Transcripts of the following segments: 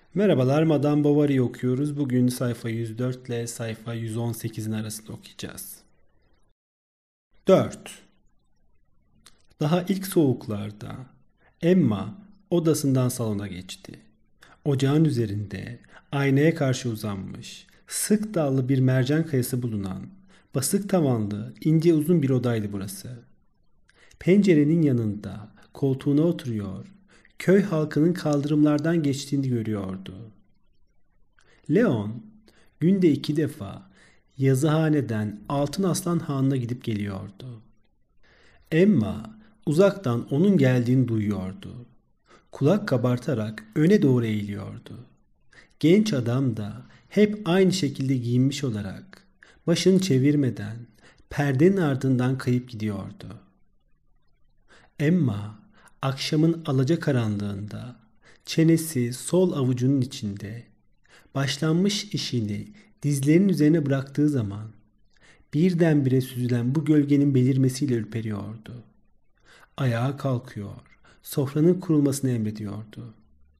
Merhabalar, Madame Bovary'i okuyoruz. Bugün sayfa 104 ile sayfa 118'in arasında okuyacağız. 4. Daha ilk soğuklarda Emma odasından salona geçti. Ocağın üzerinde aynaya karşı uzanmış, sık dallı bir mercan kayası bulunan, basık tavanlı, ince uzun bir odaydı burası. Pencerenin yanında koltuğuna oturuyor, köy halkının kaldırımlardan geçtiğini görüyordu. Leon günde 2 defa yazıhaneden Altın Aslan Hanı'na gidip geliyordu. Emma uzaktan onun geldiğini duyuyordu. Kulak kabartarak öne doğru eğiliyordu. Genç adam da hep aynı şekilde giyinmiş olarak başını çevirmeden perdenin ardından kayıp gidiyordu. Emma akşamın alacakaranlığında çenesi sol avucunun içinde başlanmış işini dizlerinin üzerine bıraktığı zaman birdenbire süzülen bu gölgenin belirmesiyle ürperiyordu. Ayağa kalkıyor, sofranın kurulmasını emrediyordu.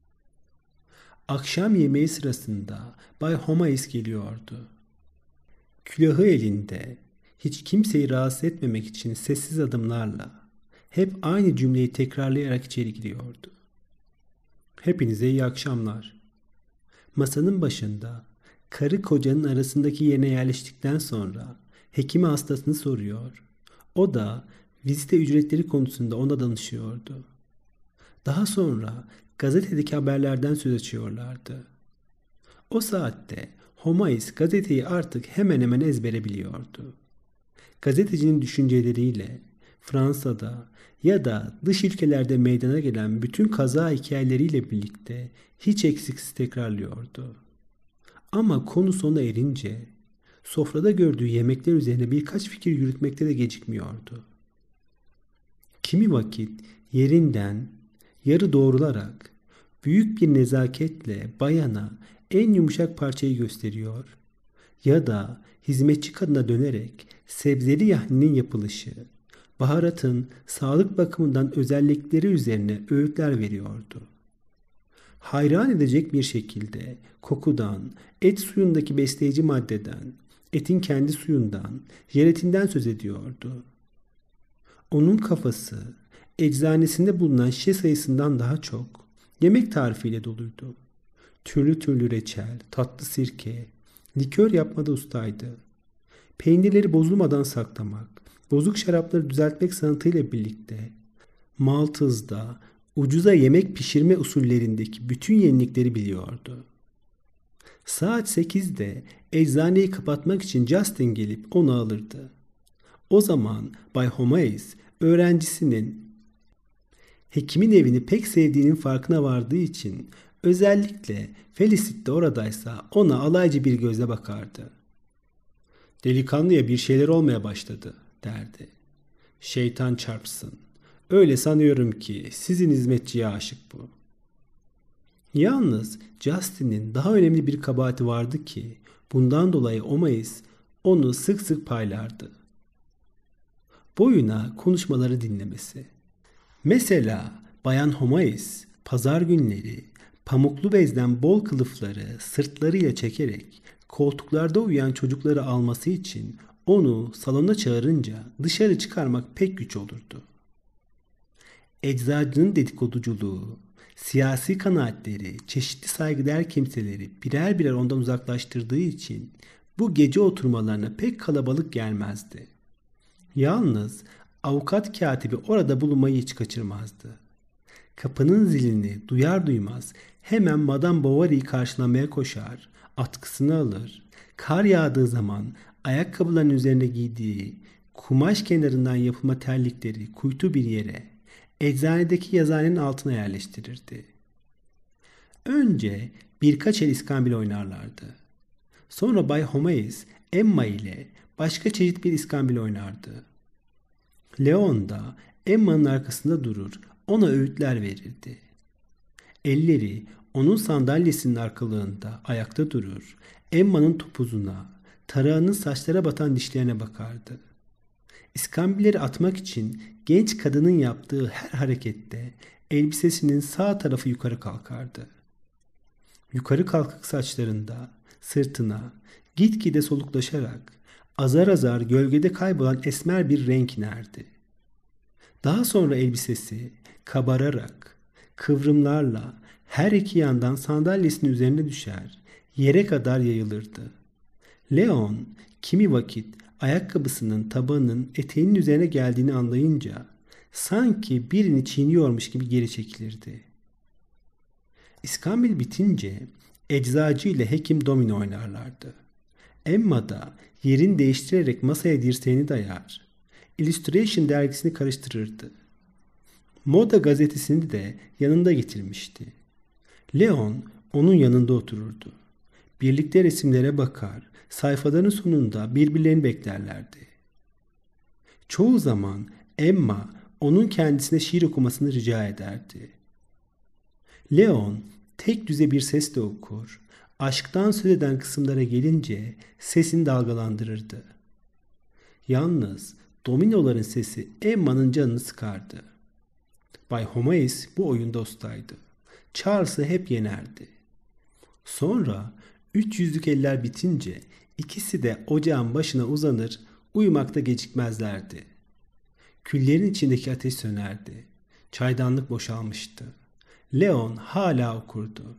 Akşam yemeği sırasında Bay Homais geliyordu. Külahı elinde, hiç kimseyi rahatsız etmemek için sessiz adımlarla hep aynı cümleyi tekrarlayarak içeri giriyordu. Hepinize iyi akşamlar. Masanın başında karı kocanın arasındaki yerine yerleştikten sonra hekime hastasını soruyor. O da vizite ücretleri konusunda ona danışıyordu. Daha sonra gazetedeki haberlerden söz açıyorlardı. O saatte Homais gazeteyi artık hemen hemen ezbere biliyordu. Gazetecinin düşünceleriyle Fransa'da ya da dış ülkelerde meydana gelen bütün kaza hikayeleriyle birlikte hiç eksiksiz tekrarlıyordu. Ama konu sona erince sofrada gördüğü yemekler üzerine birkaç fikir yürütmekte de gecikmiyordu. Kimi vakit yerinden yarı doğrularak büyük bir nezaketle bayana en yumuşak parçayı gösteriyor ya da hizmetçi kadına dönerek sebzeli yahninin yapılışı, baharatın sağlık bakımından özellikleri üzerine öğütler veriyordu. Hayran edecek bir şekilde kokudan, et suyundaki besleyici maddeden, etin kendi suyundan, jelatinden söz ediyordu. Onun kafası eczanesinde bulunan şişe sayısından daha çok yemek tarifiyle doluydu. Türlü türlü reçel, tatlı sirke, likör yapmada ustaydı. Peynirleri bozulmadan saklamak, bozuk şarapları düzeltmek sanatıyla birlikte Maltız'da ucuza yemek pişirme usullerindeki bütün yenilikleri biliyordu. Saat 8'de eczaneyi kapatmak için Justin gelip onu alırdı. O zaman Bay Homais öğrencisinin hekimin evini pek sevdiğinin farkına vardığı için özellikle Felicity de oradaysa ona alaycı bir gözle bakardı. Delikanlıya bir şeyler olmaya başladı derdi. Şeytan çarpsın. Öyle sanıyorum ki sizin hizmetçiye aşık bu. Yalnız Justin'in daha önemli bir kabahati vardı ki bundan dolayı Homais onu sık sık paylardı. Boyuna konuşmaları dinlemesi. Mesela Bayan Homais pazar günleri pamuklu bezden bol kılıfları sırtlarıyla çekerek koltuklarda uyuyan çocukları alması için onu salona çağırınca dışarı çıkarmak pek güç olurdu. Eczacının dedikoduculuğu, siyasi kanaatleri, çeşitli saygıdeğer kimseleri birer birer ondan uzaklaştırdığı için bu gece oturmalarına pek kalabalık gelmezdi. Yalnız avukat katibi orada bulunmayı hiç kaçırmazdı. Kapının zilini duyar duymaz hemen Madame Bovary'i karşılamaya koşar, atkısını alır, kar yağdığı zaman ayakkabıların üzerine giydiği kumaş kenarından yapılma terlikleri kuytu bir yere, eczanedeki yazıhanenin altına yerleştirirdi. Önce birkaç el iskambil oynarlardı. Sonra Bay Homais Emma ile başka çeşit bir iskambil oynardı. Leon da Emma'nın arkasında durur, ona öğütler verirdi. Elleri onun sandalyesinin arkalığında ayakta durur, Emma'nın topuzuna, tarağının saçlara batan dişlerine bakardı. İskambilleri atmak için genç kadının yaptığı her harekette elbisesinin sağ tarafı yukarı kalkardı. Yukarı kalkık saçlarında, sırtına, gitgide soluklaşarak, azar azar gölgede kaybolan esmer bir renk inerdi. Daha sonra elbisesi kabararak, kıvrımlarla her iki yandan sandalyesinin üzerine düşer, yere kadar yayılırdı. Leon kimi vakit ayakkabısının tabanının eteğinin üzerine geldiğini anlayınca sanki birini çiğniyormuş gibi geri çekilirdi. İskambil bitince eczacı ile hekim domino oynarlardı. Emma da yerini değiştirerek masaya dirseğini dayar, Illustration dergisini karıştırırdı. Moda gazetesini de yanında getirmişti. Leon onun yanında otururdu. Birlikte resimlere bakar, sayfaların sonunda birbirlerini beklerlerdi. Çoğu zaman Emma onun kendisine şiir okumasını rica ederdi. Leon tek düze bir sesle okur, aşktan söz eden kısımlara gelince sesini dalgalandırırdı. Yalnız dominoların sesi Emma'nın canını sıkardı. Bay Homais bu oyunda ustaydı. Charles'ı hep yenerdi. Sonra 300'lük eller bitince ikisi de ocağın başına uzanır, uyumakta gecikmezlerdi. Küllerin içindeki ateş sönerdi. Çaydanlık boşalmıştı. Leon hala okurdu.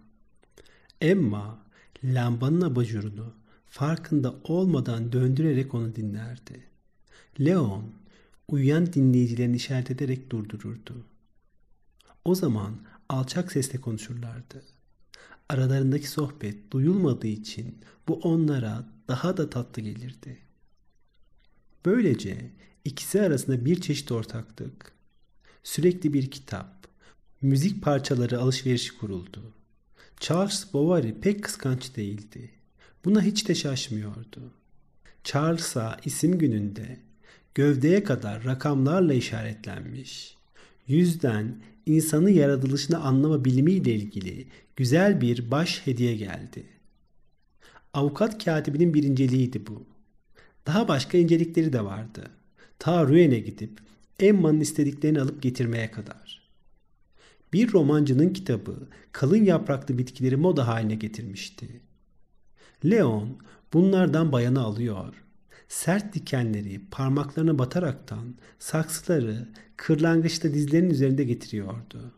Emma lambanın abajurunu farkında olmadan döndürerek onu dinlerdi. Leon uyuyan dinleyicilerini işaret ederek durdururdu. O zaman alçak sesle konuşurlardı. Aralarındaki sohbet duyulmadığı için bu onlara daha da tatlı gelirdi. Böylece ikisi arasında bir çeşit ortaklık, sürekli bir kitap, müzik parçaları alışverişi kuruldu. Charles Bovary pek kıskanç değildi. Buna hiç de şaşmıyordu. Charles'a isim gününde gövdeye kadar rakamlarla işaretlenmiş, yüzden insanın yaratılışını anlama bilimiyle ilgili güzel bir baş hediye geldi. Avukat katibinin bir inceliğiydi bu. Daha başka incelikleri de vardı. Ta Rouen'e gidip Emma'nın istediklerini alıp getirmeye kadar. Bir romancının kitabı kalın yapraklı bitkileri moda haline getirmişti. Leon bunlardan bayanı alıyor, sert dikenleri parmaklarına bataraktan saksıları kırlangıçta dizlerinin üzerinde getiriyordu.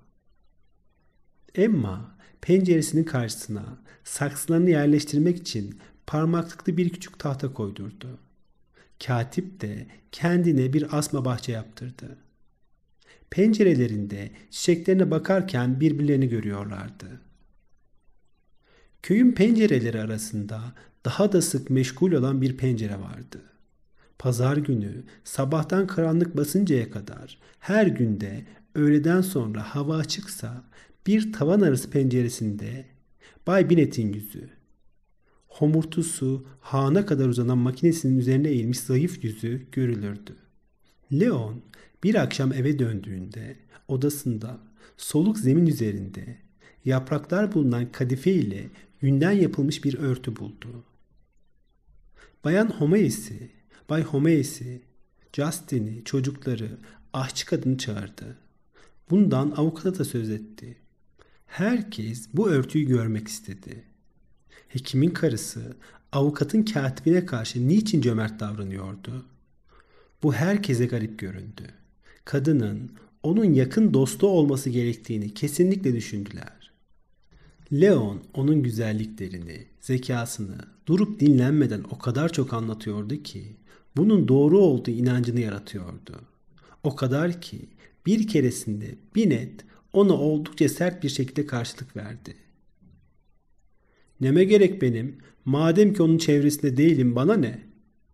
Emma penceresinin karşısına saksılarını yerleştirmek için parmaklıklı bir küçük tahta koydurdu. Katip de kendine bir asma bahçe yaptırdı. Pencerelerinde çiçeklerine bakarken birbirlerini görüyorlardı. Köyün pencereleri arasında daha da sık meşgul olan bir pencere vardı. Pazar günü sabahtan karanlık basıncaya kadar her günde öğleden sonra hava açıksa bir tavan arası penceresinde Bay Binet'in yüzü, homurtusu hana kadar uzanan makinesinin üzerine eğilmiş zayıf yüzü görülürdü. Leon bir akşam eve döndüğünde odasında soluk zemin üzerinde yapraklar bulunan kadife ile yünden yapılmış bir örtü buldu. Bayan Homais'i, Bay Homais'i, Justin'i, çocukları, aşçı kadını çağırdı. Bundan avukata da söz etti. Herkes bu örtüyü görmek istedi. Hekimin karısı avukatın katibine karşı niçin cömert davranıyordu? Bu herkese garip göründü. Kadının onun yakın dostu olması gerektiğini kesinlikle düşündüler. Leon onun güzelliklerini, zekasını durup dinlenmeden o kadar çok anlatıyordu ki bunun doğru olduğu inancını yaratıyordu. O kadar ki bir keresinde Binet ona oldukça sert bir şekilde karşılık verdi. "Neme gerek benim? Madem ki onun çevresinde değilim, bana ne?"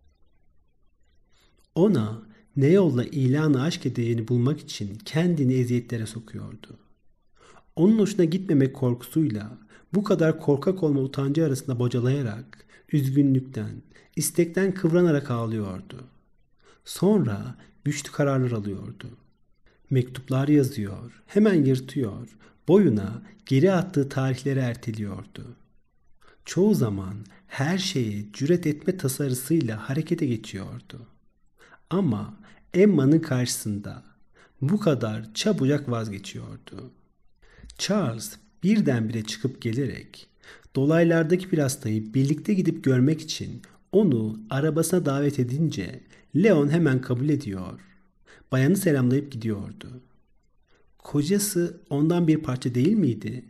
Ona ne yolla ilanı aşk edeceğini bulmak için kendini eziyetlere sokuyordu. Onun hoşuna gitmemek korkusuyla bu kadar korkak olma utancı arasında bocalayarak, üzgünlükten, istekten kıvranarak ağlıyordu. Sonra güçlü kararlar alıyordu. Mektuplar yazıyor, hemen yırtıyor, boyuna geri attığı tarihleri erteliyordu. Çoğu zaman her şeye cüret etme tasarısıyla harekete geçiyordu. Ama Emma'nın karşısında bu kadar çabucak vazgeçiyordu. Charles birdenbire çıkıp gelerek Dolaylardaki bir hastayı birlikte gidip görmek için onu arabasına davet edince Leon hemen kabul ediyor. Bayanı selamlayıp gidiyordu. Kocası ondan bir parça değil miydi?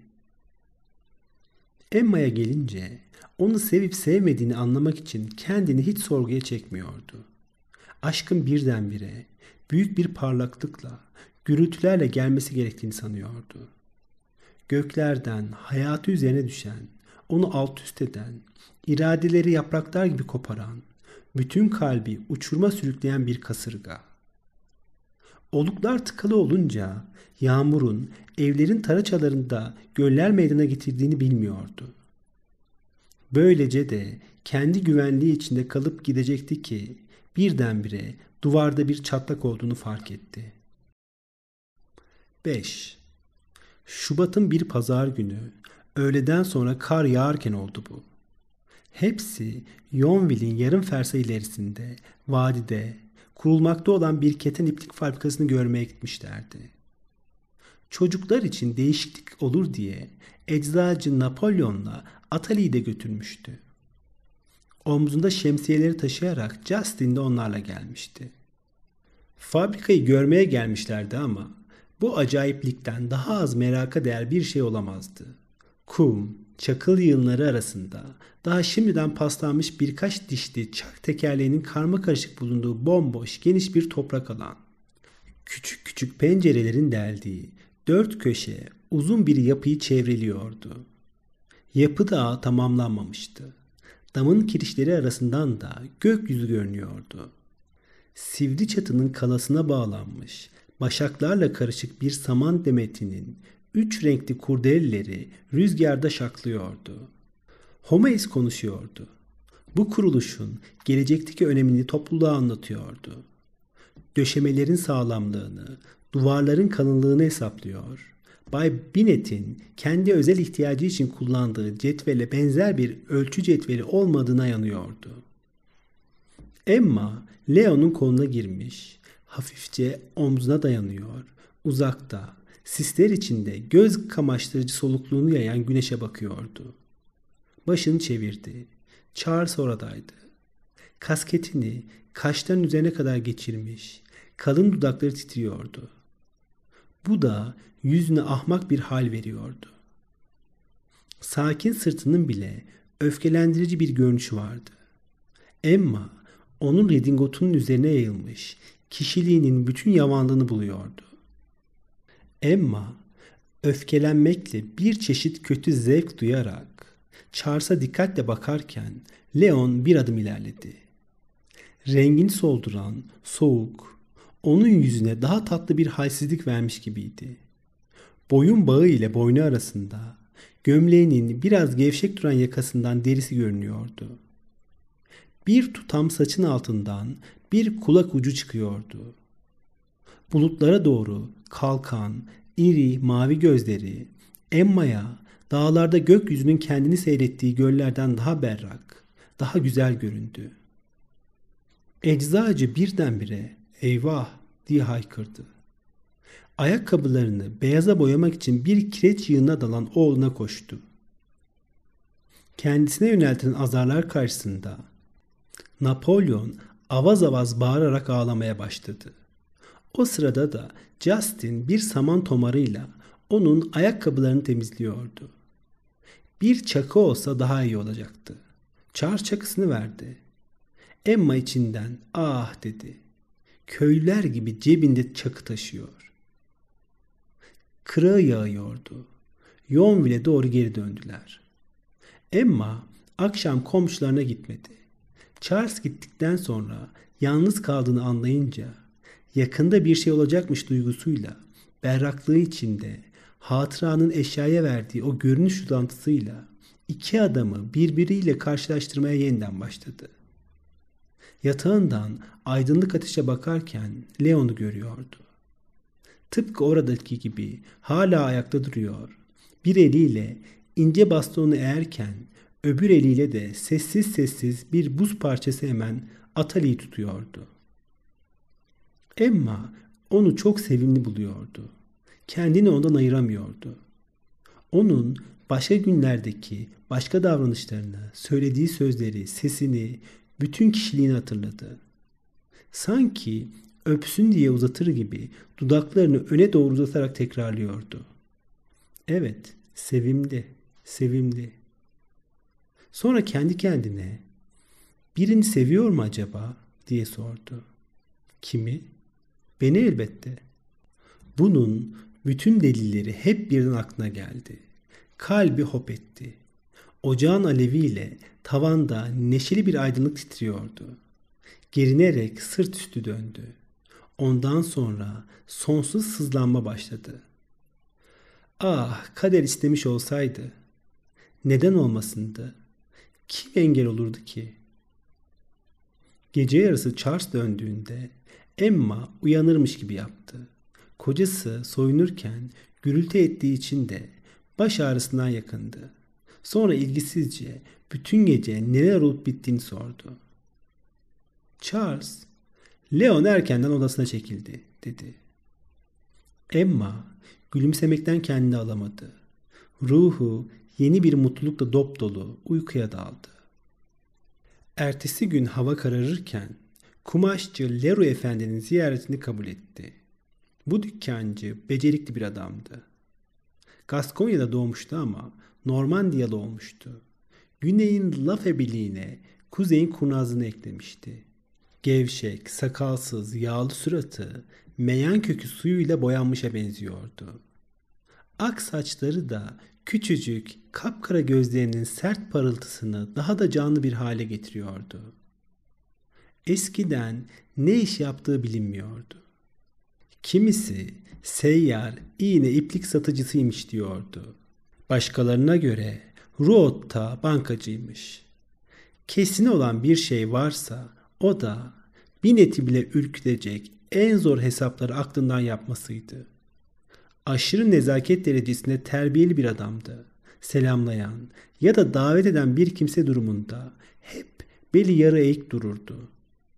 Emma'ya gelince onu sevip sevmediğini anlamak için kendini hiç sorguya çekmiyordu. Aşkın birdenbire, büyük bir parlaklıkla, gürültülerle gelmesi gerektiğini sanıyordu. Göklerden hayatı üzerine düşen, onu alt üst eden, iradeleri yapraklar gibi koparan, bütün kalbi uçuruma sürükleyen bir kasırga. Oluklar tıkalı olunca yağmurun evlerin taraçalarında göller meydana getirdiğini bilmiyordu. Böylece de kendi güvenliği içinde kalıp gidecekti ki birdenbire duvarda bir çatlak olduğunu fark etti. 5. Şubat'ın bir pazar günü öğleden sonra kar yağarken oldu bu. Hepsi Yonville'in yarım fersah ilerisinde, vadide, kurulmakta olan bir keten iplik fabrikasını görmeye gitmişlerdi. Çocuklar için değişiklik olur diye eczacı Napolyon'la Atali'yi de götürmüştü. Omzunda şemsiyeleri taşıyarak Justin de onlarla gelmişti. Fabrikayı görmeye gelmişlerdi ama bu acayiplikten daha az meraka değer bir şey olamazdı. Kum, çakıl yığınları arasında daha şimdiden paslanmış birkaç dişli çark tekerleğinin karmakarışık bulunduğu bomboş geniş bir toprak alan. Küçük küçük pencerelerin deldiği dört köşe uzun bir yapıyı çevreliyordu. Yapı daha tamamlanmamıştı. Damın kirişleri arasından da gökyüzü görünüyordu. Sivri çatının kalasına bağlanmış, başaklarla karışık bir saman demetinin üç renkli kurdeleleri rüzgarda şaklıyordu. Homeis konuşuyordu. Bu kuruluşun gelecekteki önemini topluluğa anlatıyordu. Döşemelerin sağlamlığını, duvarların kalınlığını hesaplıyor. Bay Binnett'in kendi özel ihtiyacı için kullandığı cetvele benzer bir ölçü cetveli olmadığına yanıyordu. Emma Leo'nun koluna girmiş, hafifçe omzuna dayanıyor, uzakta, sisler içinde göz kamaştırıcı solukluğunu yayan güneşe bakıyordu. Başını çevirdi. Charles oradaydı. Kasketini kaşların üzerine kadar geçirmiş, kalın dudakları titriyordu. Bu da yüzüne ahmak bir hal veriyordu. Sakin sırtının bile öfkelendirici bir görünüşü vardı. Emma onun redingotunun üzerine yayılmış, kişiliğinin bütün yavanlığını buluyordu. Emma öfkelenmekle bir çeşit kötü zevk duyarak Charles'a dikkatle bakarken Leon bir adım ilerledi. Rengini solduran, soğuk, onun yüzüne daha tatlı bir halsizlik vermiş gibiydi. Boyun bağı ile boynu arasında, gömleğinin biraz gevşek duran yakasından derisi görünüyordu. Bir tutam saçın altından bir kulak ucu çıkıyordu. Bulutlara doğru kalkan, iri mavi gözleri, Emma'ya dağlarda gökyüzünün kendini seyrettiği göllerden daha berrak, daha güzel göründü. Eczacı birdenbire eyvah diye haykırdı. Ayakkabılarını beyaza boyamak için bir kireç yığınına dalan oğluna koştu. Kendisine yöneltilen azarlar karşısında Napolyon avaz avaz bağırarak ağlamaya başladı. O sırada da Justin bir saman tomarıyla onun ayakkabılarını temizliyordu. Bir çakı olsa daha iyi olacaktı. Charles çakısını verdi. Emma içinden ah dedi. Köylüler gibi cebinde çakı taşıyor. Kırağı yağıyordu. Yonville'e doğru geri döndüler. Emma akşam komşularına gitmedi. Charles gittikten sonra yalnız kaldığını anlayınca yakında bir şey olacakmış duygusuyla, berraklığı içinde hatıranın eşyaya verdiği o görünüş uzantısıyla iki adamı birbiriyle karşılaştırmaya yeniden başladı. Yatağından aydınlık ateşe bakarken Leon'u görüyordu. Tıpkı oradaki gibi hala ayakta duruyor. Bir eliyle ince bastonu eğerken öbür eliyle de sessiz sessiz bir buz parçası emen Atali'yi tutuyordu. Emma onu çok sevimli buluyordu. Kendini ondan ayıramıyordu. Onun başka günlerdeki başka davranışlarını, söylediği sözleri, sesini, bütün kişiliğini hatırladı. Sanki öpsün diye uzatır gibi dudaklarını öne doğru uzatarak tekrarlıyordu. Evet, sevimli, sevimli. Sonra kendi kendine birini seviyor mu acaba diye sordu. Kimi? Beni elbette. Bunun bütün delilleri hep birden aklına geldi. Kalbi hop etti. Ocağın aleviyle tavanda neşeli bir aydınlık titriyordu. Gerinerek sırt üstü döndü. Ondan sonra sonsuz sızlanma başladı. Ah, kader istemiş olsaydı. Neden olmasındı? Kim engel olurdu ki? Gece yarısı Charles döndüğünde Emma uyanırmış gibi yaptı. Kocası soyunurken gürültü ettiği için de baş ağrısından yakındı. Sonra ilgisizce bütün gece neler olup bittiğini sordu. Charles, Leon erkenden odasına çekildi, dedi. Emma gülümsemekten kendini alamadı. Ruhu yeni bir mutlulukla dop dolu uykuya daldı. Ertesi gün hava kararırken kumaşçı Leroy Efendi'nin ziyaretini kabul etti. Bu dükkancı becerikli bir adamdı. Gaskonya'da doğmuştu ama Normandiyalı olmuştu. Güneyin laf ebiliğine kuzeyin kurnazlığını eklemişti. Gevşek, sakalsız, yağlı suratı meyan kökü suyuyla boyanmışa benziyordu. Ak saçları da küçücük, kapkara gözlerinin sert parıltısını daha da canlı bir hale getiriyordu. Eskiden ne iş yaptığı bilinmiyordu. Kimisi seyyar, iğne iplik satıcısıymış diyordu. Başkalarına göre Ruot'ta bankacıymış. Kesin olan bir şey varsa o da bir neti bile ürkütecek en zor hesapları aklından yapmasıydı. Aşırı nezaket derecesinde terbiyeli bir adamdı. Selamlayan ya da davet eden bir kimse durumunda hep beli yarı eğik dururdu.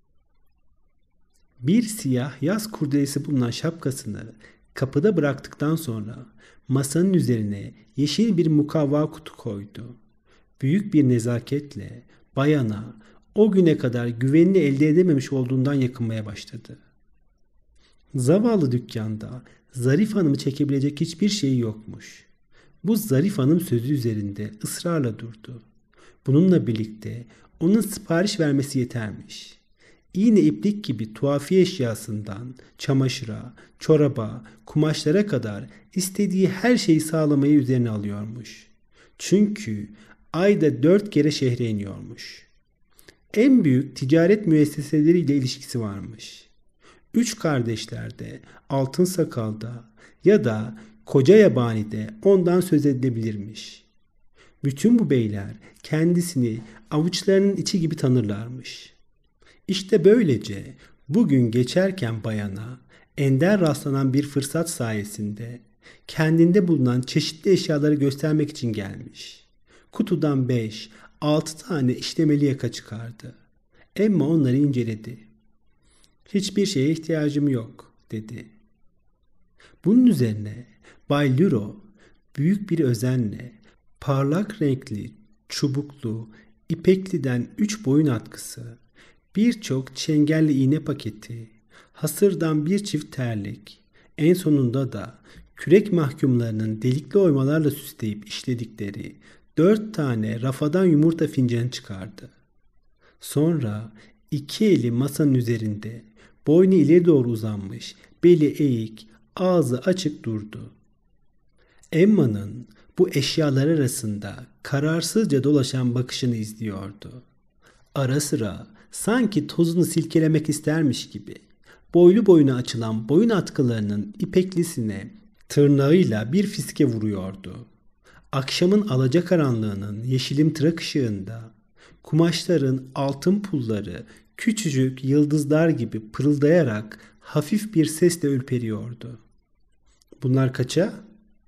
Bir siyah yaz kurdelesi bulunan şapkasını kapıda bıraktıktan sonra masanın üzerine yeşil bir mukavva kutu koydu. Büyük bir nezaketle bayana o güne kadar güvenini elde edememiş olduğundan yakınmaya başladı. Zavallı dükkanda Zarif Hanım'ı çekebilecek hiçbir şey yokmuş. Bu Zarif Hanım sözü üzerinde ısrarla durdu. Bununla birlikte onun sipariş vermesi yetermiş. İğne iplik gibi tuhafiye eşyasından çamaşıra, çoraba, kumaşlara kadar istediği her şeyi sağlamayı üzerine alıyormuş. Çünkü ayda 4 kere şehre iniyormuş. En büyük ticaret müesseseleriyle ilişkisi varmış. 3 kardeşlerde, Altın Sakal'da ya da Koca Yabani'de ondan söz edilebilirmiş. Bütün bu beyler kendisini avuçlarının içi gibi tanırlarmış. İşte böylece bugün geçerken bayana ender rastlanan bir fırsat sayesinde kendinde bulunan çeşitli eşyaları göstermek için gelmiş. Kutudan 5-6 tane işlemeli yaka çıkardı. Emma onları inceledi. Hiçbir şeye ihtiyacım yok, dedi. Bunun üzerine Bay Luro büyük bir özenle parlak renkli, çubuklu, ipekliden 3 boyun atkısı, birçok çengelli iğne paketi, hasırdan bir çift terlik, en sonunda da kürek mahkumlarının delikli oymalarla süsleyip işledikleri 4 tane rafadan yumurta fincanı çıkardı. Sonra 2 eli masanın üzerinde, boynu ileri doğru uzanmış, beli eğik, ağzı açık durdu. Emma'nın bu eşyalar arasında kararsızca dolaşan bakışını izliyordu. Ara sıra sanki tozunu silkelemek istermiş gibi boylu boyuna açılan boyun atkılarının ipeklisine tırnağıyla bir fiske vuruyordu. Akşamın alacakaranlığının yeşilimtırak ışığında kumaşların altın pulları küçücük yıldızlar gibi pırıldayarak hafif bir sesle ürperiyordu. Bunlar kaça?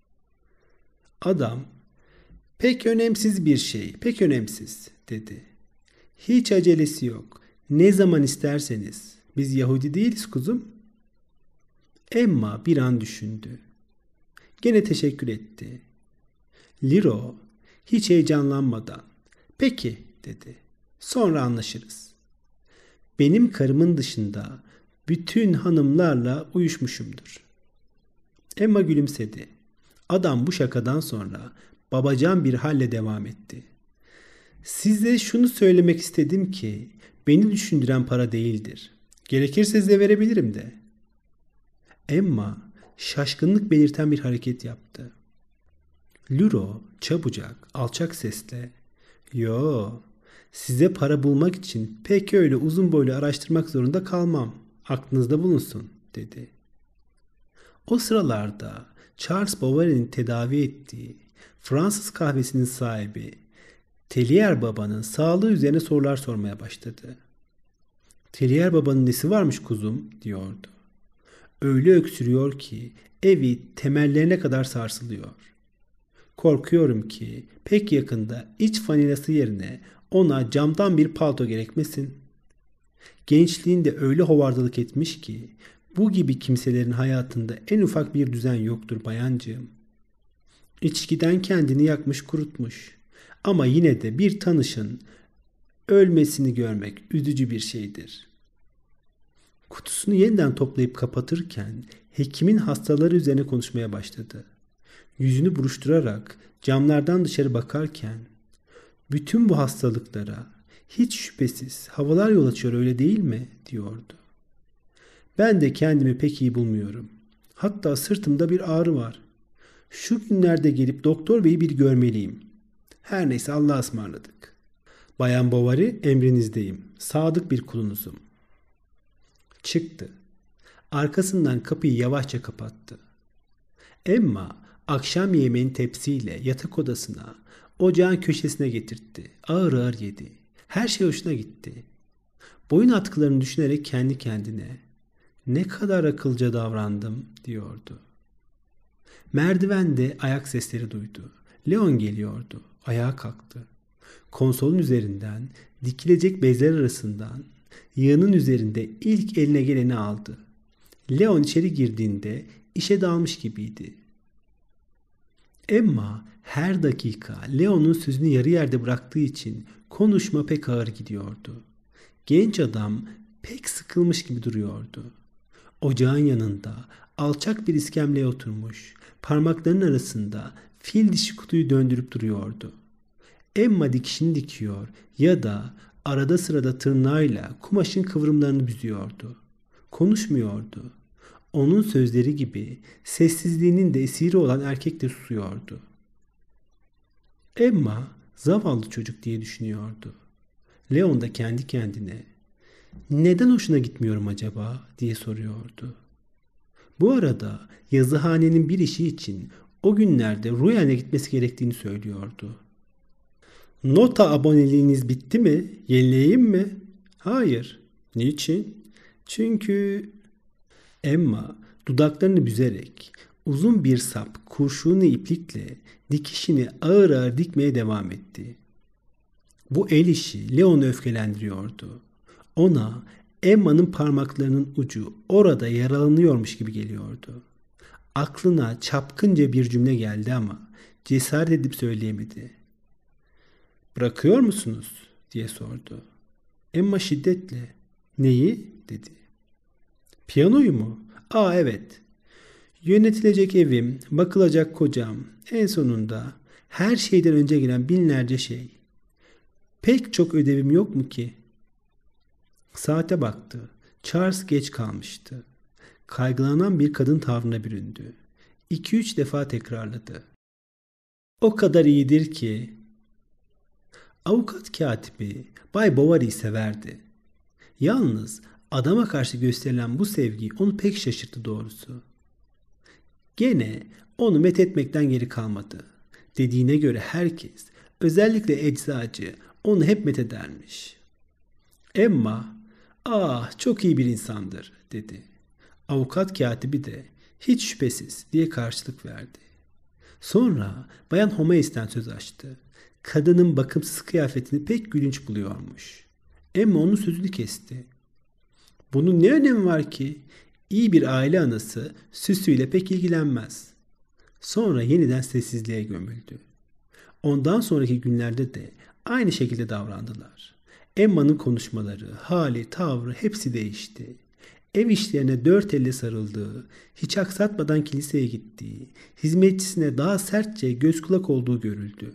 Adam, pek önemsiz bir şey, pek önemsiz, dedi. Hiç acelesi yok. Ne zaman isterseniz. Biz Yahudi değiliz kuzum. Emma bir an düşündü. Gene teşekkür etti. Liro hiç heyecanlanmadan "Peki," dedi. "Sonra anlaşırız. Benim karımın dışında bütün hanımlarla uyuşmuşumdur." Emma gülümsedi. Adam bu şakadan sonra babacan bir halle devam etti. "Size şunu söylemek istedim ki beni düşündüren para değildir. Gerekirse size verebilirim de." Emma şaşkınlık belirten bir hareket yaptı. Luro çabucak, alçak sesle "Yo, size para bulmak için pek öyle uzun boylu araştırmak zorunda kalmam. Aklınızda bulunsun," dedi. O sıralarda Charles Bovary'nin tedavi ettiği Fransız kahvesinin sahibi Tellier Baba'nın sağlığı üzerine sorular sormaya başladı. "Tellier Baba'nın nesi varmış kuzum?" diyordu. "Öyle öksürüyor ki evi temellerine kadar sarsılıyor. Korkuyorum ki pek yakında iç fanilası yerine ona camdan bir palto gerekmesin. Gençliğinde öyle hovardalık etmiş ki bu gibi kimselerin hayatında en ufak bir düzen yoktur bayancığım. İçkiden kendini yakmış kurutmuş. Ama yine de bir tanışın ölmesini görmek üzücü bir şeydir." Kutusunu yeniden toplayıp kapatırken hekimin hastaları üzerine konuşmaya başladı. Yüzünü buruşturarak camlardan dışarı bakarken "Bütün bu hastalıklara hiç şüphesiz havalar yol açıyor, öyle değil mi?" diyordu. "Ben de kendimi pek iyi bulmuyorum. Hatta sırtımda bir ağrı var. Şu günlerde gelip doktor beyi bir görmeliyim. Her neyse, Allah'a ısmarladık. Bayan Bovary, emrinizdeyim. Sadık bir kulunuzum." Çıktı. Arkasından kapıyı yavaşça kapattı. Emma akşam yemeğini tepsiyle yatak odasına, ocağın köşesine getirtti. Ağır ağır yedi. Her şey hoşuna gitti. Boyun atkılarını düşünerek kendi kendine "Ne kadar akılcı davrandım," diyordu. Merdivende ayak sesleri duydu. Leon geliyordu. Ayağa kalktı. Konsolun üzerinden dikilecek bezler arasından yığının üzerinde ilk eline geleni aldı. Leon içeri girdiğinde işe dalmış gibiydi. Emma her dakika Leon'un sözünü yarı yerde bıraktığı için konuşma pek ağır gidiyordu. Genç adam pek sıkılmış gibi duruyordu. Ocağın yanında alçak bir iskemleye oturmuş, parmaklarının arasında fil dişi kutuyu döndürüp duruyordu. Emma dikişini dikiyor ya da arada sırada tırnağıyla kumaşın kıvrımlarını büzüyordu. Konuşmuyordu. Onun sözleri gibi sessizliğinin de esiri olan erkek de susuyordu. Emma zavallı çocuk diye düşünüyordu. Leon da kendi kendine "Neden hoşuna gitmiyorum acaba?" diye soruyordu. Bu arada yazıhanenin bir işi için o günlerde Royan'a gitmesi gerektiğini söylüyordu. "Nota aboneliğiniz bitti mi? Yenileyeyim mi?" "Hayır." "Niçin?" "Çünkü..." Emma dudaklarını büzerek uzun bir sap kurşunlu iplikle dikişini ağır ağır dikmeye devam etti. Bu el işi Leon'u öfkelendiriyordu. Ona Emma'nın parmaklarının ucu orada yaralanıyormuş gibi geliyordu. Aklına çapkınca bir cümle geldi ama cesaret edip söyleyemedi. "Bırakıyor musunuz?" diye sordu. Emma şiddetle "Neyi?" dedi. "Piyanoyu mu?" "Aa, evet. Yönetilecek evim, bakılacak kocam, en sonunda her şeyden önce gelen binlerce şey. Pek çok ödevim yok mu ki?" Saate baktı. Charles geç kalmıştı. Kaygılanan bir kadın tavrına büründü. 2-3 defa tekrarladı. "O kadar iyidir ki." Avukat katibi Bay Bovary'i severdi. Yalnız adama karşı gösterilen bu sevgi onu pek şaşırttı doğrusu. Gene onu methetmekten geri kalmadı. Dediğine göre herkes, özellikle eczacı, onu hep methedermiş. Emma, "Ah, çok iyi bir insandır," dedi. Avukat katibi de "Hiç şüphesiz," diye karşılık verdi. Sonra Bayan Homais'ten söz açtı. Kadının bakımsız kıyafetini pek gülünç buluyormuş. Emma onun sözünü kesti. "Bunun ne önemi var ki? İyi bir aile anası süsüyle pek ilgilenmez." Sonra yeniden sessizliğe gömüldü. Ondan sonraki günlerde de aynı şekilde davrandılar. Emma'nın konuşmaları, hali, tavrı hepsi değişti. Ev işlerine dört elle sarıldığı, hiç aksatmadan kiliseye gittiği, hizmetçisine daha sertçe göz kulak olduğu görüldü.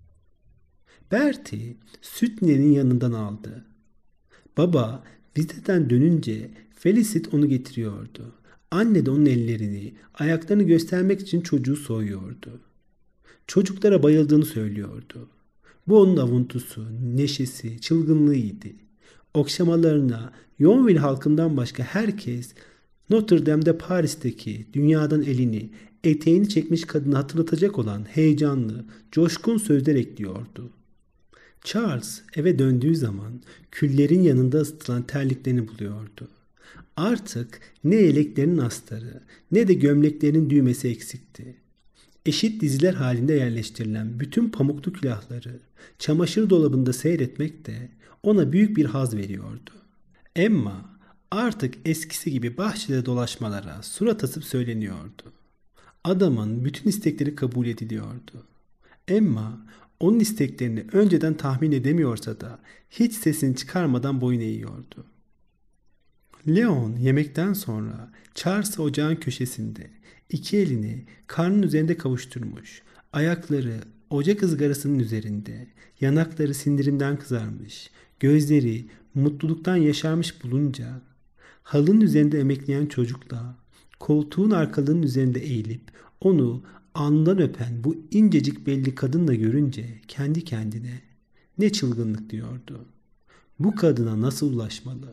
Bertie süt ninenin yanından aldı. Baba viziten dönünce Felicit onu getiriyordu. Anne de onun ellerini, ayaklarını göstermek için çocuğu soyuyordu. Çocuklara bayıldığını söylüyordu. Bu onun avuntusu, neşesi, çılgınlığıydı. Okşamalarına Yonville halkından başka herkes Notre Dame'de Paris'teki dünyadan elini, eteğini çekmiş kadını hatırlatacak olan heyecanlı, coşkun sözler ekliyordu. Charles eve döndüğü zaman küllerin yanında ısıtılan terliklerini buluyordu. Artık ne yeleklerinin astarı ne de gömleklerinin düğmesi eksikti. Eşit diziler halinde yerleştirilen bütün pamuklu külahları çamaşır dolabında seyretmek de ona büyük bir haz veriyordu. Emma artık eskisi gibi bahçede dolaşmalara surat asıp söyleniyordu. Adamın bütün istekleri kabul ediliyordu. Emma onun isteklerini önceden tahmin edemiyorsa da hiç sesini çıkarmadan boyun eğiyordu. Leon yemekten sonra Charles ocağın köşesinde iki elini karnının üzerinde kavuşturmuş, ayakları ocak ızgarasının üzerinde, yanakları sindirimden kızarmış, gözleri mutluluktan yaşarmış bulunca, halının üzerinde emekleyen çocukla, koltuğun arkalığının üzerinde eğilip onu alnından öpen bu incecik belli kadınla görünce kendi kendine ne çılgınlık diyordu. Bu kadına nasıl ulaşmalı?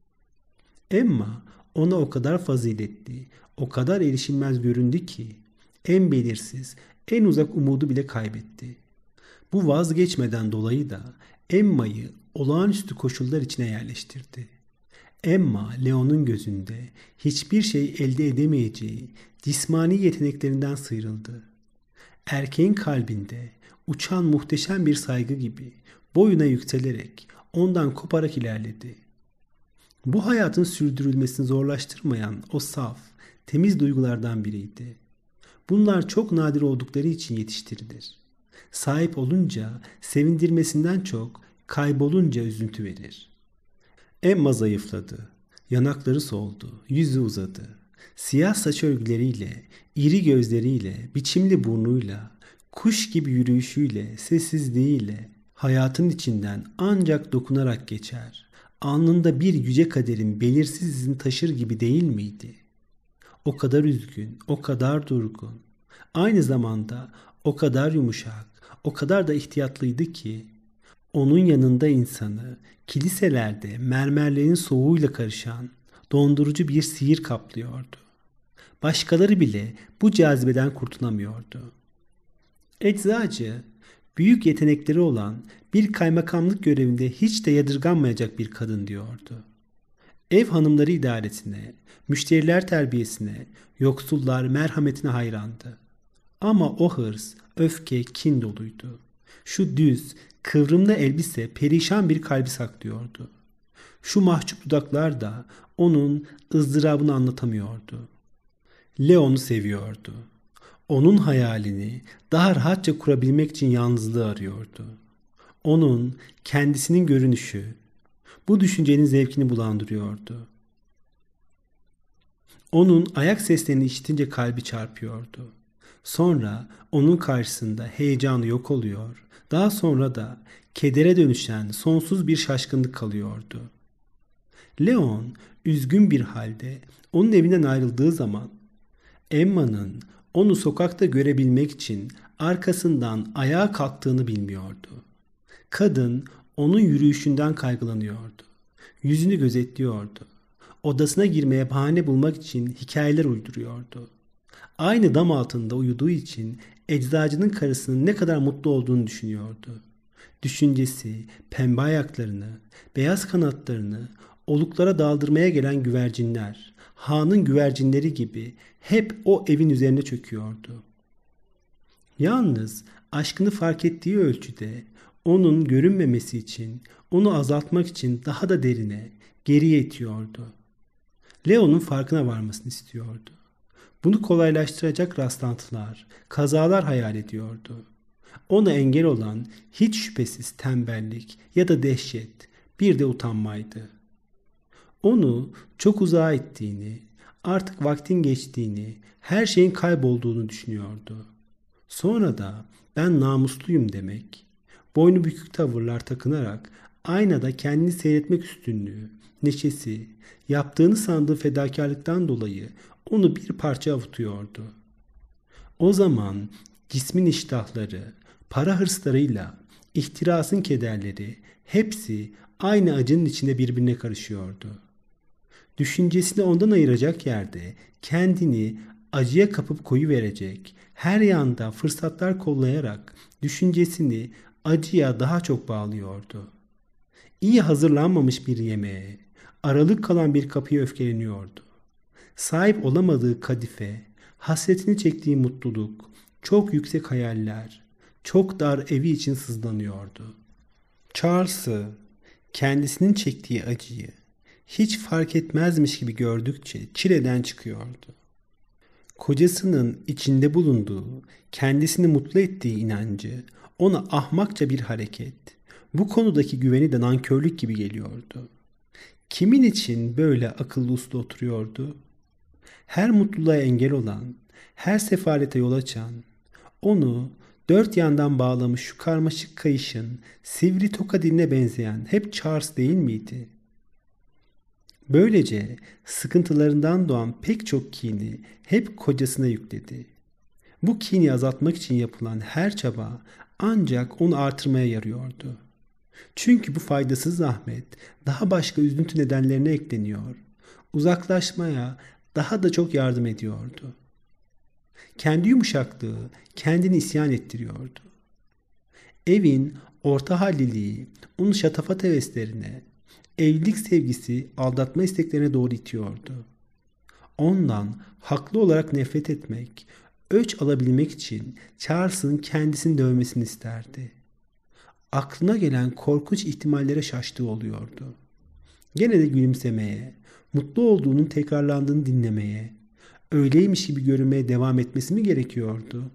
Emma ona o kadar faziletli, o kadar erişilmez göründü ki en belirsiz, en uzak umudu bile kaybetti. Bu vazgeçmeden dolayı da Emma'yı olağanüstü koşullar içine yerleştirdi. Emma Leon'un gözünde hiçbir şey elde edemeyeceği cismani yeteneklerinden sıyrıldı. Erkeğin kalbinde uçan muhteşem bir saygı gibi boyuna yükselerek ondan koparak ilerledi. Bu hayatın sürdürülmesini zorlaştırmayan o saf, temiz duygulardan biriydi. Bunlar çok nadir oldukları için yetiştirilir. Sahip olunca sevindirmesinden çok kaybolunca üzüntü verir. Emma zayıfladı. Yanakları soldu, yüzü uzadı. Siyah saç örgüleriyle, iri gözleriyle, biçimli burnuyla, kuş gibi yürüyüşüyle, sessizliğiyle hayatın içinden ancak dokunarak geçer. Alnında bir yüce kaderin belirsiz izini taşır gibi değil miydi? O kadar üzgün, o kadar durgun, aynı zamanda o kadar yumuşak, o kadar da ihtiyatlıydı ki, onun yanında insanı kiliselerde mermerlerin soğuğuyla karışan dondurucu bir sihir kaplıyordu. Başkaları bile bu cazibeden kurtulamıyordu. Eczacı, büyük yetenekleri olan bir kaymakamlık görevinde hiç de yadırganmayacak bir kadın diyordu. Ev hanımları idaresine, müşteriler terbiyesine, yoksullar merhametine hayrandı. Ama o hırs, öfke, kin doluydu. Şu düz, kıvrımlı elbise perişan bir kalbi saklıyordu. Şu mahcup dudaklar da onun ızdırabını anlatamıyordu. Leon'u seviyordu. Onun hayalini daha rahatça kurabilmek için yalnızlığı arıyordu. Onun kendisinin görünüşü bu düşüncenin zevkini bulandırıyordu. Onun ayak seslerini işitince kalbi çarpıyordu. Sonra onun karşısında heyecanı yok oluyor. Daha sonra da kedere dönüşen sonsuz bir şaşkınlık kalıyordu. Leon üzgün bir halde onun evinden ayrıldığı zaman Emma'nın onu sokakta görebilmek için arkasından ayağa kalktığını bilmiyordu. Kadın onun yürüyüşünden kaygılanıyordu. Yüzünü gözetliyordu. Odasına girmeye bahane bulmak için hikayeler uyduruyordu. Aynı dam altında uyuduğu için eczacının karısının ne kadar mutlu olduğunu düşünüyordu. Düşüncesi pembe ayaklarını, beyaz kanatlarını oluklara daldırmaya gelen güvercinler, Han'ın güvercinleri gibi hep o evin üzerine çöküyordu. Yalnız aşkını fark ettiği ölçüde onun görünmemesi için, onu azaltmak için daha da derine, geriye itiyordu. Leo'nun farkına varmasını istiyordu. Bunu kolaylaştıracak rastlantılar, kazalar hayal ediyordu. ona engel olan hiç şüphesiz tembellik ya da dehşet, bir de utanmaydı. Onu çok uzağa ettiğini, artık vaktin geçtiğini, her şeyin kaybolduğunu düşünüyordu. Sonra da ben namusluyum demek, boynu bükük tavırlar takınarak aynada kendini seyretmek üstünlüğü, neşesi, yaptığını sandığı fedakarlıktan dolayı onu bir parça avutuyordu. O zaman cismin iştahları, para hırslarıyla ihtirasın kederleri hepsi aynı acının içinde birbirine karışıyordu. Düşüncesini ondan ayıracak yerde kendini acıya kapıp koyuverecek, her yanda fırsatlar kollayarak düşüncesini acıya daha çok bağlıyordu. İyi hazırlanmamış bir yemeğe, aralık kalan bir kapıya öfkeleniyordu. Sahip olamadığı kadife, hasretini çektiği mutluluk, çok yüksek hayaller, çok dar evi için sızlanıyordu. Charles'ı, kendisinin çektiği acıyı hiç fark etmezmiş gibi gördükçe çileden çıkıyordu. Kocasının içinde bulunduğu, kendisini mutlu ettiği inancı ona ahmakça bir hareket, bu konudaki güveni de nankörlük gibi geliyordu. Kimin için böyle akıllı uslu oturuyordu? Her mutluluğa engel olan, her sefalete yol açan, onu dört yandan bağlamış şu karmaşık kayışın sivri toka diline benzeyen hep Charles değil miydi? Böylece sıkıntılarından doğan pek çok kini hep kocasına yükledi. Bu kini azaltmak için yapılan her çaba ancak onu artırmaya yarıyordu. Çünkü bu faydasız zahmet daha başka üzüntü nedenlerine ekleniyor, uzaklaşmaya daha da çok yardım ediyordu. Kendi yumuşaklığı kendini isyan ettiriyordu. Evin orta halliliği onu şatafat heveslerine, evlilik sevgisi aldatma isteklerine doğru itiyordu. Ondan haklı olarak nefret etmek, öç alabilmek için Charles'ın kendisini dövmesini isterdi. Aklına gelen korkunç ihtimallere şaştığı oluyordu. Gene de gülümsemeye, mutlu olduğunun tekrarlandığını dinlemeye, öyleymiş gibi görünmeye devam etmesi mi gerekiyordu?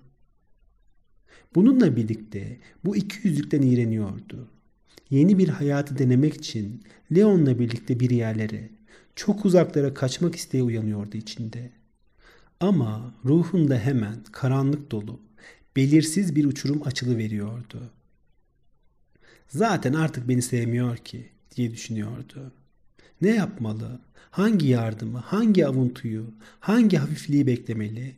Bununla birlikte bu iki yüzlükten iğreniyordu. Yeni bir hayatı denemek için Leon'la birlikte bir yerlere, çok uzaklara kaçmak isteği uyanıyordu içinde. Ama ruhunda hemen karanlık dolu, belirsiz bir uçurum açılıveriyordu. Zaten artık beni sevmiyor ki diye düşünüyordu. Ne yapmalı? Hangi yardımı, hangi avuntuyu, hangi hafifliği beklemeli?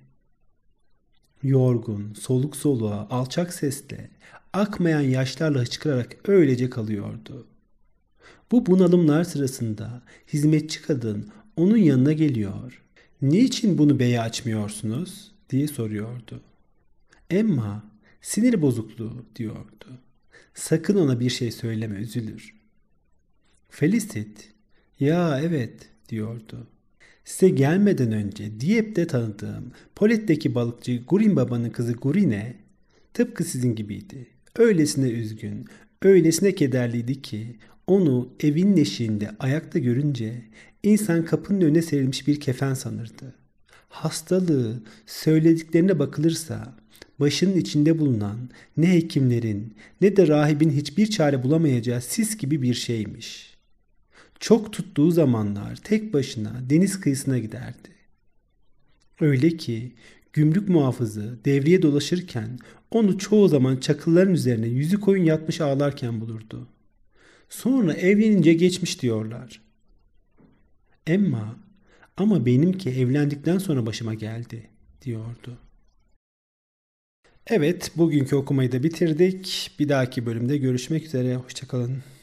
Yorgun, soluk soluğa, alçak sesle, akmayan yaşlarla hıçkırarak öylece kalıyordu. Bu bunalımlar sırasında hizmetçi kadın onun yanına geliyor. "Niçin bunu beye açmıyorsunuz?" diye soruyordu. Emma, "Sinir bozukluğu," diyordu. "Sakın ona bir şey söyleme, üzülür." Felicit, "Ya evet," diyordu. "Size gelmeden önce Dieppe tanıdığım Polet'teki balıkçı Gurin babanın kızı Gurine tıpkı sizin gibiydi. Öylesine üzgün, öylesine kederliydi ki onu evin eşiğinde ayakta görünce insan kapının önüne serilmiş bir kefen sanırdı. Hastalığı söylediklerine bakılırsa başının içinde bulunan ne hekimlerin ne de rahibin hiçbir çare bulamayacağı sis gibi bir şeymiş. Çok tuttuğu zamanlar tek başına deniz kıyısına giderdi. Öyle ki gümrük muhafızı devriye dolaşırken onu çoğu zaman çakılların üzerine yüzü koyun yatmış ağlarken bulurdu. Sonra evlenince geçmiş diyorlar. Emma, "Ama benimki evlendikten sonra başıma geldi," diyordu. Evet, bugünkü okumayı da bitirdik. Bir dahaki bölümde görüşmek üzere. Hoşça kalın.